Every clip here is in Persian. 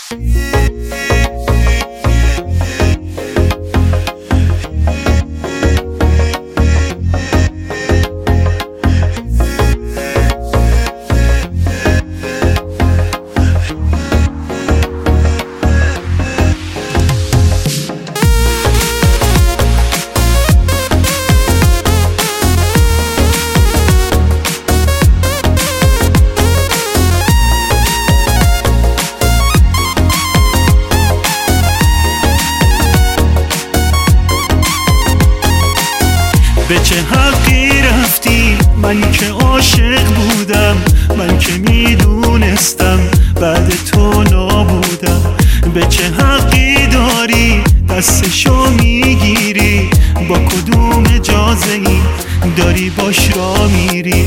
به چه حقی رفتی؟ من که عاشق بودم، من که میدونستم بعد تو نابودم. به چه حقی داری دستشو میگیری؟ با کدوم اجازه ای داری باش را میری؟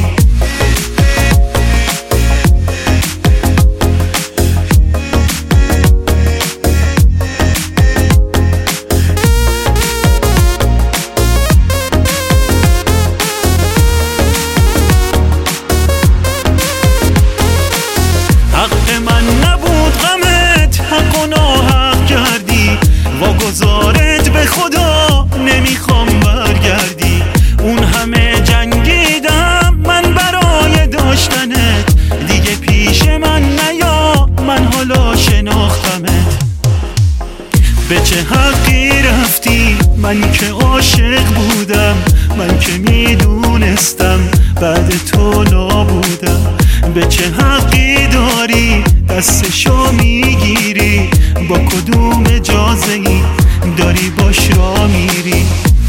واگذارت به خدا نمیخوام برگردی. اون همه جنگیدم من برای داشتنت، دیگه پیش من نیا، من حالا شناختمت. به چه حقی رفتی؟ من که عاشق بودم، من که میدونستم بعد تو نابودم. به چه حقی داری دستشو میگیری؟ با کدوم اجازه ای داری باش را میری؟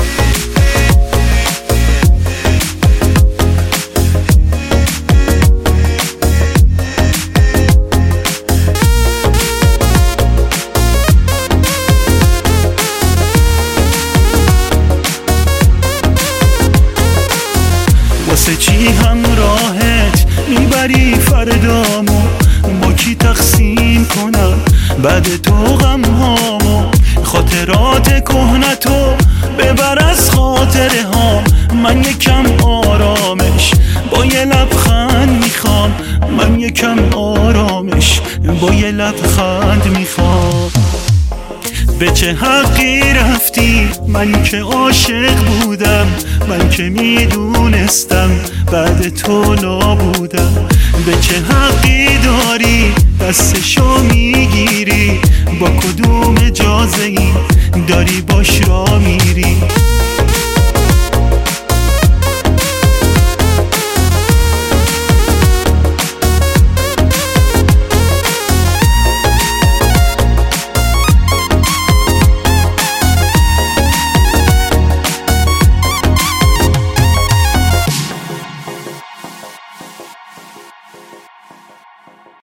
واسه چی همراهت میبری فردامو؟ با کی تقسیم کنم بعد تو غمهامو؟ خاطرات کهنتو ببر از خاطره ها. من یکم آرامش با یه لبخند میخوام، من یکم آرامش با یه لبخند میخوام. به چه حقی رفتی؟ من که عاشق بودم، من که میدونستم بعد تو نابودم. به چه حقی داری دستش